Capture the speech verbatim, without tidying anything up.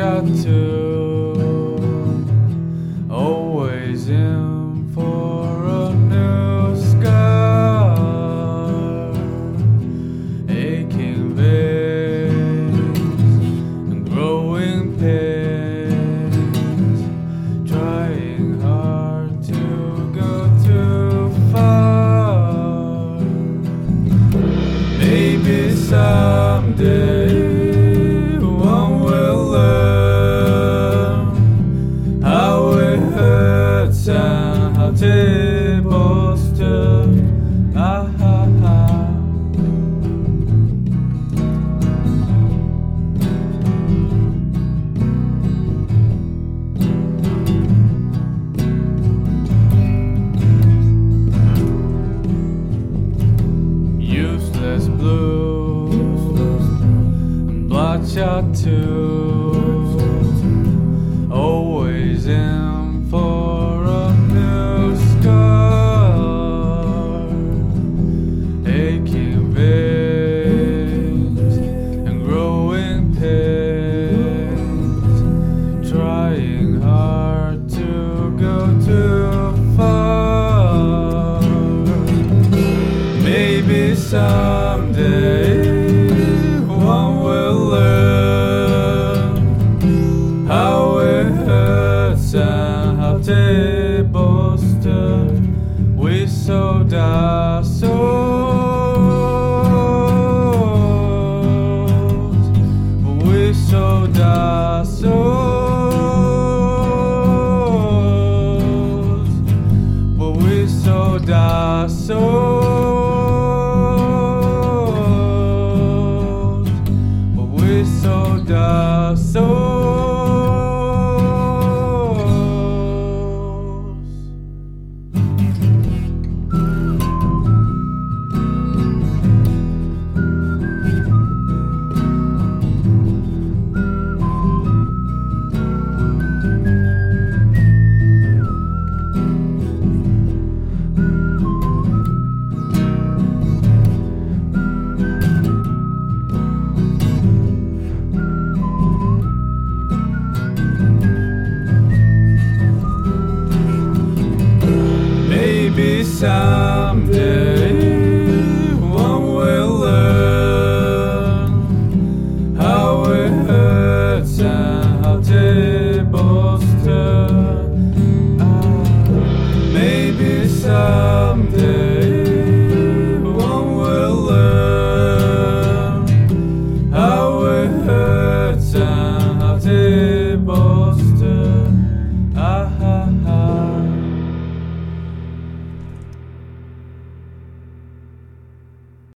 shot too, always in for a new scar, aching veins and growing pains, trying hard to go too far. Maybe someday one will learn how it hurts and how tables turn. Ah, ah, ah. Useless blues and bloodshot too, always in for a new scar, aching veins and growing pains, trying hard to go too far. Maybe someday one will learn how it hurts and how tables turn. We sold our souls, we sold our souls, but we sold our souls. We sold our souls. Maybe someday one will learn how it hurts and how tables turn.